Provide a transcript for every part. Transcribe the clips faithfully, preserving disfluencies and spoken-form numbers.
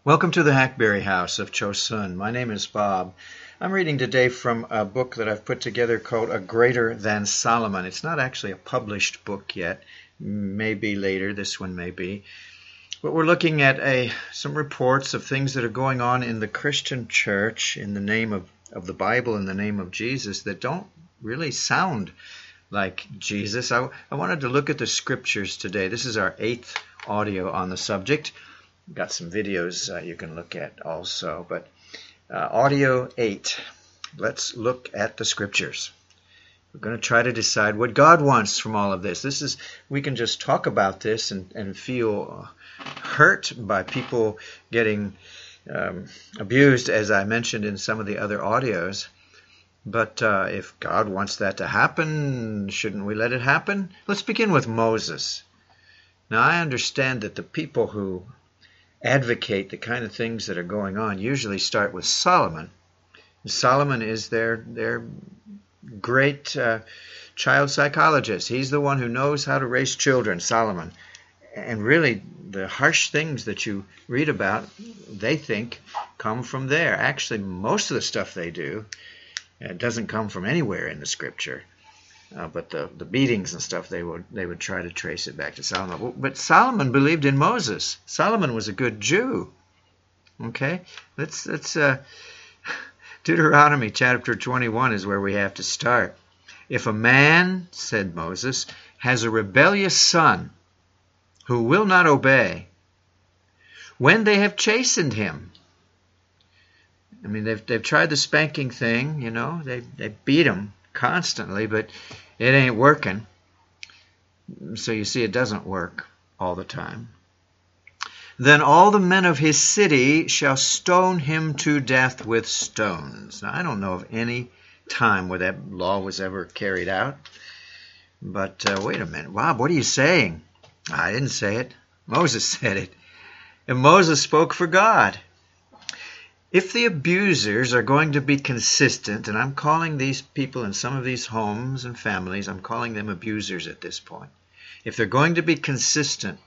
Welcome to the Hackberry House of Chosun. My name is Bob. I'm reading today from a book that I've put together called A Greater Than Solomon. It's not actually a published book yet. Maybe later, this one may be. But we're looking at a some reports of things that are going on in the Christian church in the name of, of the Bible, in the name of Jesus, that don't really sound like Jesus. I, I wanted to look at the scriptures today. This is our eighth audio on the subject. Got some videos uh, you can look at also, but uh, audio eight. Let's look at the scriptures. We're going to try to decide what God wants from all of this. This is we can just talk about this and, and feel hurt by people getting um, abused, as I mentioned in some of the other audios. But uh, if God wants that to happen, shouldn't we let it happen? Let's begin with Moses. Now, I understand that the people who advocate the kind of things that are going on usually start with Solomon. Solomon is their their great uh, child psychologist. He's the one who knows how to raise children, Solomon. And really, the harsh things that you read about, they think, come from there. Actually, most of the stuff they do uh, doesn't come from anywhere in the Scripture. Uh, but the, the beatings and stuff, they would they would try to trace it back to Solomon. But Solomon believed in Moses. Solomon was a good Jew. Okay, let's let's uh, Deuteronomy chapter twenty-one is where we have to start. If a man, said Moses, has a rebellious son who will not obey, when they have chastened him, I mean they've they've tried the spanking thing, you know, they they beat him constantly, but it ain't working. So you see, it doesn't work all the time. Then all the men of his city shall stone him to death with stones. Now, I don't know of any time where that law was ever carried out. But uh, wait a minute. Bob, what are you saying? I didn't say it. Moses said it. And Moses spoke for God. If the abusers are going to be consistent, and I'm calling these people in some of these homes and families, I'm calling them abusers at this point. If they're going to be consistent,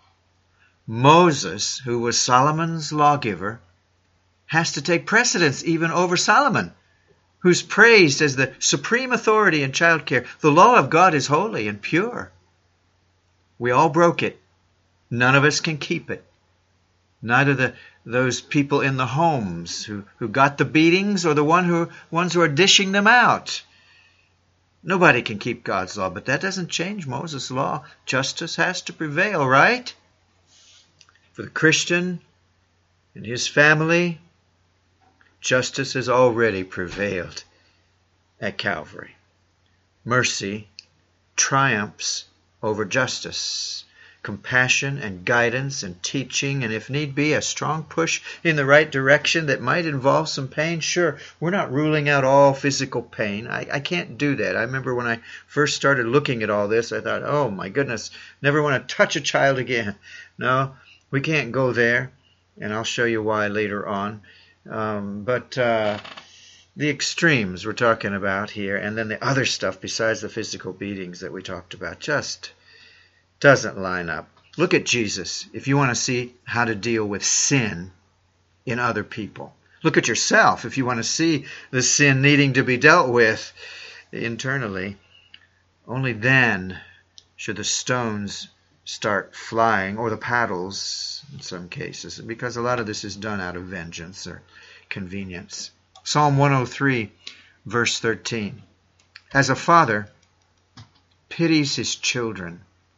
Moses, who was Solomon's lawgiver, has to take precedence even over Solomon, who's praised as the supreme authority in child care. The law of God is holy and pure. We all broke it. None of us can keep it. Neither the those people in the homes who, who got the beatings or the one who ones who are dishing them out. Nobody can keep God's law, but that doesn't change Moses' law. Justice has to prevail, right? For the Christian and his family, justice has already prevailed at Calvary. Mercy triumphs over justice. Compassion and guidance and teaching, and if need be, a strong push in the right direction that might involve some pain. Sure, we're not ruling out all physical pain. I, I can't do that. I remember when I first started looking at all this, I thought, oh my goodness, never want to touch a child again. No, we can't go there, and I'll show you why later on. Um, but uh, the extremes we're talking about here, and then the other stuff besides the physical beatings that we talked about, just doesn't line up. Look at Jesus if you want to see how to deal with sin in other people. Look at yourself if you want to see the sin needing to be dealt with internally. Only then should the stones start flying, or the paddles in some cases, because a lot of this is done out of vengeance or convenience. Psalm one oh three, verse thirteen. As a father pities his children,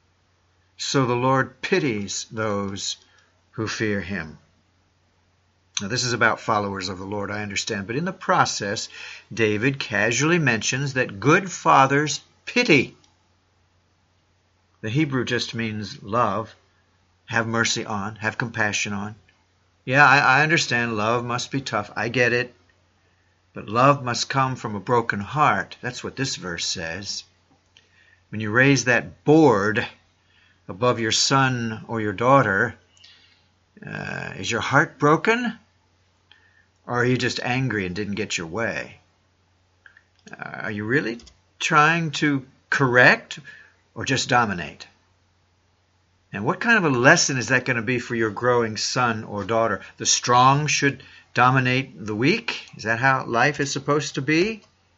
so the Lord pities those who fear him. Now, this is about followers of the Lord, I understand. But in the process, David casually mentions that good fathers pity. The Hebrew just means love, have mercy on, have compassion on. Yeah, I, I understand love must be tough. I get it. But love must come from a broken heart. That's what this verse says. When you raise that board above your son or your daughter, uh, is your heart broken? Or are you just angry and didn't get your way? Uh, are you really trying to correct or just dominate? And what kind of a lesson is that going to be for your growing son or daughter? The strong should dominate the weak? Is that how life is supposed to be?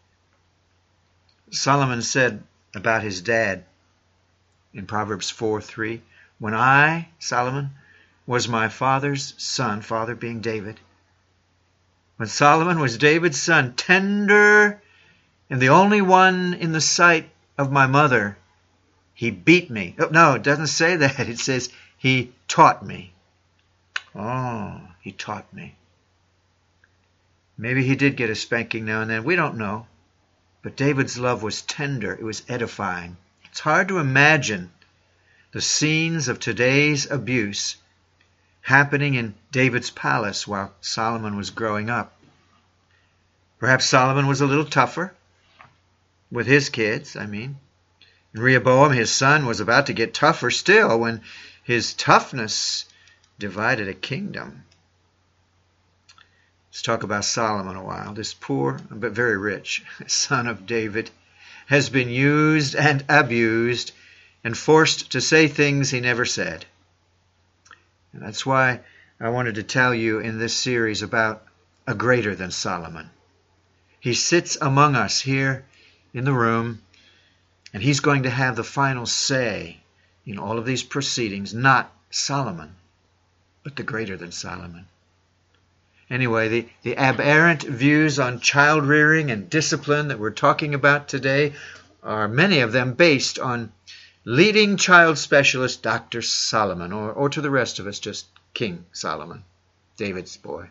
Solomon said about his dad in Proverbs four three, when I, Solomon, was my father's son, father being David, when Solomon was David's son, tender and the only one in the sight of my mother, he beat me. Oh, no, it doesn't say that. It says he taught me. Oh, he taught me. Maybe he did get a spanking now and then. We don't know. But David's love was tender. It was edifying. It's hard to imagine the scenes of today's abuse happening in David's palace while Solomon was growing up. Perhaps Solomon was a little tougher with his kids, I mean. And Rehoboam, his son, was about to get tougher still when his toughness divided a kingdom. Let's talk about Solomon a while. This poor but very rich son of David has been used and abused and forced to say things he never said. And that's why I wanted to tell you in this series about a greater than Solomon. He sits among us here in the room, and he's going to have the final say in all of these proceedings, not Solomon, but the greater than Solomon. Anyway, the, the aberrant views on child rearing and discipline that we're talking about today are many of them based on leading child specialist Doctor Solomon, or, or to the rest of us, just King Solomon, David's boy.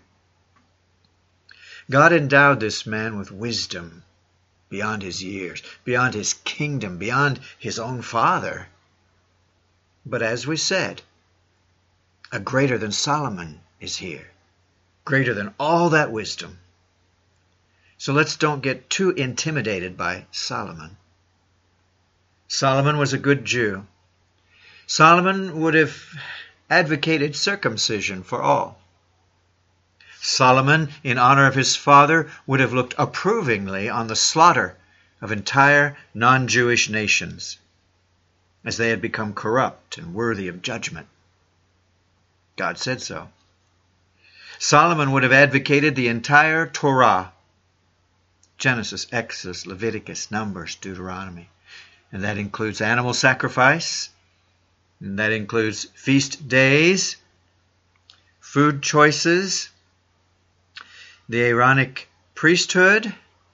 God endowed this man with wisdom beyond his years, beyond his kingdom, beyond his own father. But as we said, a greater than Solomon is here, greater than all that wisdom. So let's don't get too intimidated by Solomon. Solomon was a good Jew. Solomon would have advocated circumcision for all. Solomon, in honor of his father, would have looked approvingly on the slaughter of entire non-Jewish nations as they had become corrupt and worthy of judgment. God said so. Solomon would have advocated the entire Torah, Genesis, Exodus, Leviticus, Numbers, Deuteronomy. And that includes animal sacrifice, and that includes feast days, food choices, the Aaronic priesthood.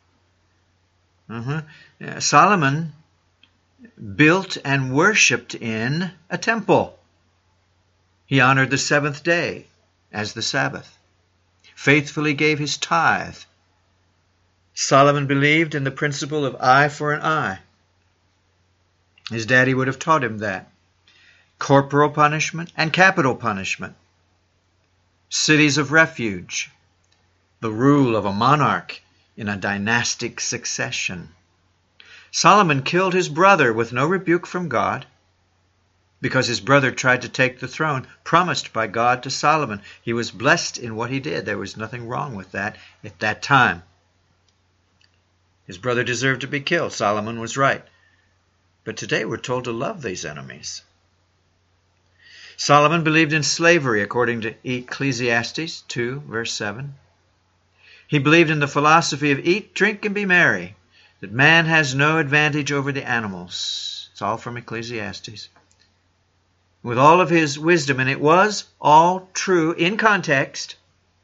Uh-huh. Yeah, Solomon built and worshipped in a temple. He honored the seventh day as the Sabbath, faithfully gave his tithe. Solomon believed in the principle of eye for an eye. His daddy would have taught him that. Corporal punishment and capital punishment. Cities of refuge. The rule of a monarch in a dynastic succession. Solomon killed his brother with no rebuke from God because his brother tried to take the throne promised by God to Solomon. He was blessed in what he did. There was nothing wrong with that at that time. His brother deserved to be killed. Solomon was right. But today we're told to love these enemies. Solomon believed in slavery according to Ecclesiastes two, verse seven. He believed in the philosophy of eat, drink, and be merry, that man has no advantage over the animals. It's all from Ecclesiastes. With all of his wisdom, and it was all true in context,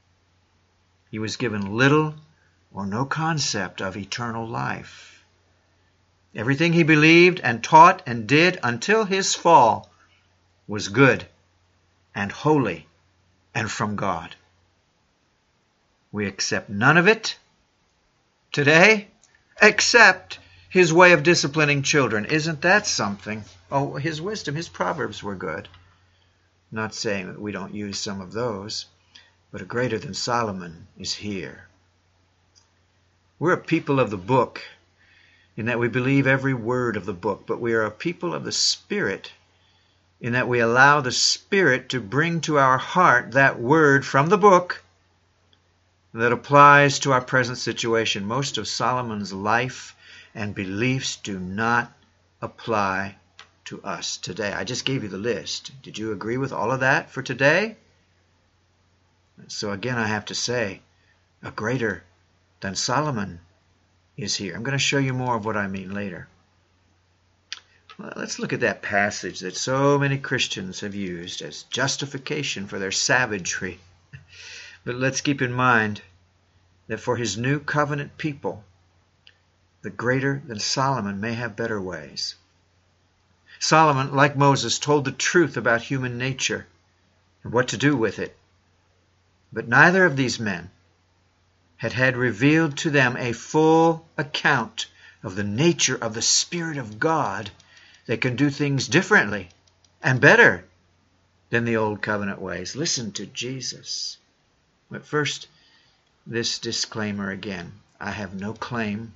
he was given little or no concept of eternal life. Everything he believed and taught and did until his fall was good and holy and from God. We accept none of it today except his way of disciplining children. Isn't that something? Oh, his wisdom, his proverbs were good. Not saying that we don't use some of those, but a greater than Solomon is here. We're a people of the book in that we believe every word of the book, but we are a people of the Spirit in that we allow the Spirit to bring to our heart that word from the book that applies to our present situation. Most of Solomon's life and beliefs do not apply to us today. I just gave you the list. Did you agree with all of that for today? So again, I have to say, a greater than Solomon is here. I'm going to show you more of what I mean later. Well, let's look at that passage that so many Christians have used as justification for their savagery. But let's keep in mind that for his new covenant people, the greater than Solomon may have better ways. Solomon, like Moses, told the truth about human nature and what to do with it. But neither of these men had had revealed to them a full account of the nature of the Spirit of God that can do things differently and better than the old covenant ways. Listen to Jesus. But first, this disclaimer again. I have no claim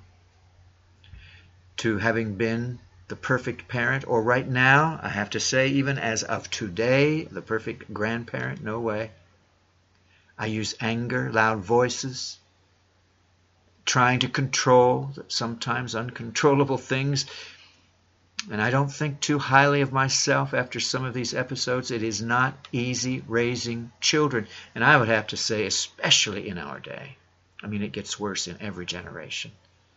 to having been the perfect parent, or right now, I have to say, even as of today, the perfect grandparent. No way. I use anger, loud voices, trying to control sometimes uncontrollable things. And I don't think too highly of myself after some of these episodes. It is not easy raising children. And I would have to say, especially in our day. I mean, it gets worse in every generation.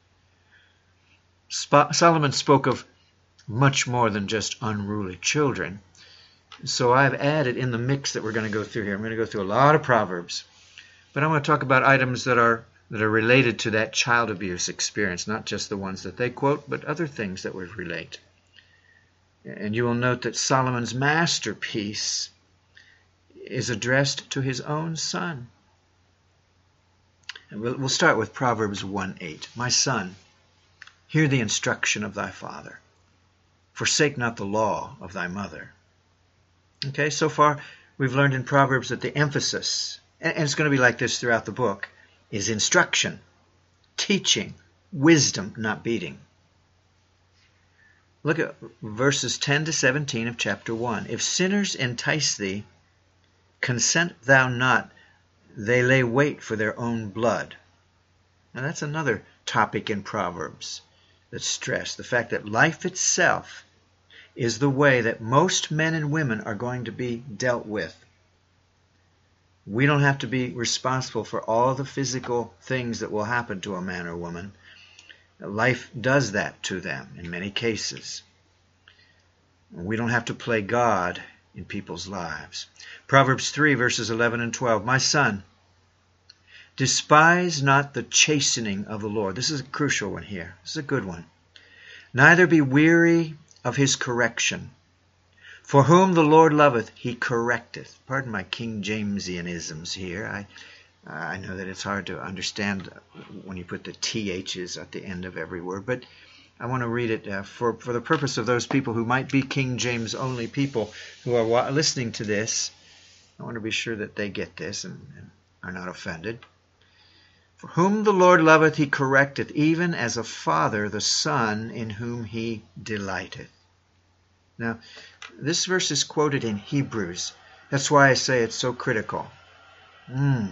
Sp- Solomon spoke of much more than just unruly children. So I've added in the mix that we're going to go through here. I'm going to go through a lot of Proverbs. But I want to talk about items that are that are related to that child abuse experience, not just the ones that they quote, but other things that would relate. And you will note that Solomon's masterpiece is addressed to his own son. And we'll, we'll start with Proverbs one eight. My son, hear the instruction of thy father. Forsake not the law of thy mother. Okay, so far we've learned in Proverbs that the emphasis, and it's going to be like this throughout the book, is instruction, teaching, wisdom, not beating. Look at verses ten to seventeen of chapter one. If sinners entice thee, consent thou not, they lay wait for their own blood. Now that's another topic in Proverbs that's stressed, the fact that life itself is the way that most men and women are going to be dealt with. We don't have to be responsible for all the physical things that will happen to a man or woman. Life does that to them in many cases. We don't have to play God in people's lives. Proverbs three, verses eleven and twelve. My son, despise not the chastening of the Lord. This is a crucial one here. This is a good one. Neither be weary of his correction. For whom the Lord loveth, he correcteth. Pardon my King Jamesianisms here. I I know that it's hard to understand when you put the T H's at the end of every word, but I want to read it uh, for, for the purpose of those people who might be King James only people who are wa- listening to this. I want to be sure that they get this and, and are not offended. For whom the Lord loveth, he correcteth, even as a father the son in whom he delighteth. Now, this verse is quoted in Hebrews. That's why I say it's so critical. Mm.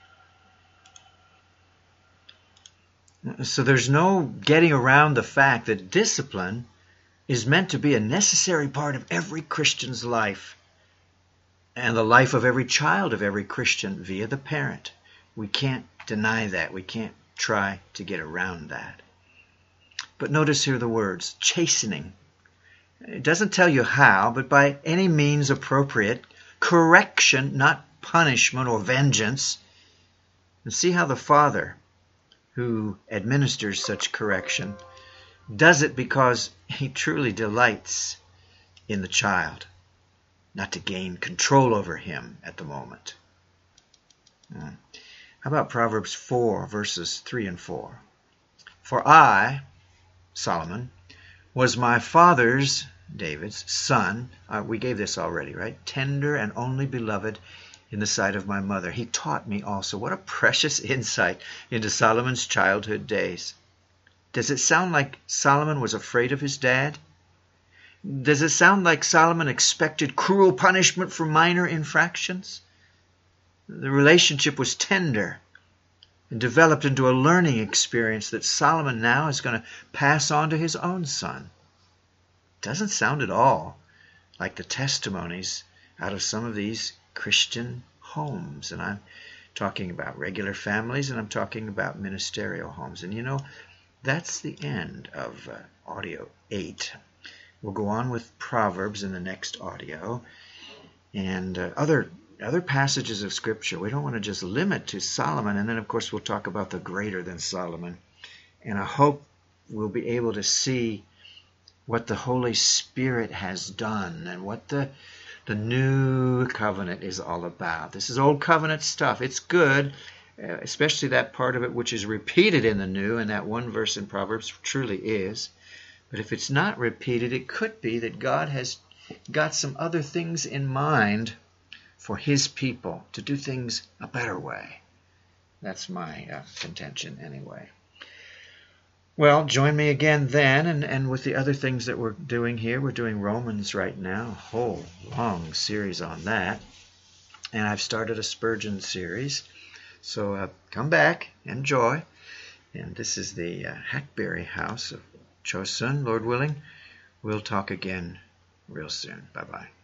So there's no getting around the fact that discipline is meant to be a necessary part of every Christian's life and the life of every child of every Christian via the parent. We can't deny that. We can't try to get around that. But notice here the words, chastening. It doesn't tell you how, but by any means appropriate. Correction, not punishment or vengeance. And see how the father who administers such correction does it because he truly delights in the child, not to gain control over him at the moment. How about Proverbs four, verses three and four? For I, Solomon, was my father's, David's, son. Uh, we gave this already, right? Tender and only beloved in the sight of my mother. He taught me also. What a precious insight into Solomon's childhood days. Does it sound like Solomon was afraid of his dad? Does it sound like Solomon expected cruel punishment for minor infractions? The relationship was tender and developed into a learning experience that Solomon now is going to pass on to his own son. doesn't sound at all like the testimonies out of some of these Christian homes. And I'm talking about regular families, and I'm talking about ministerial homes. And you know, that's the end of uh, audio eight. We'll go on with Proverbs in the next audio, and uh, other other passages of Scripture. We don't want to just limit to Solomon, and then of course we'll talk about the greater than Solomon. And I hope we'll be able to see what the Holy Spirit has done and what the the new covenant is all about. This is old covenant stuff. It's good, uh, especially that part of it which is repeated in the new, and that one verse in Proverbs truly is. But if it's not repeated, it could be that God has got some other things in mind for his people, to do things a better way. That's my uh, contention anyway. Well, join me again then, and, and with the other things that we're doing here. We're doing Romans right now, a whole long series on that. And I've started a Spurgeon series. So uh, come back, enjoy. And this is the uh, Hackberry House of Chosun. Lord willing, we'll talk again real soon. Bye-bye.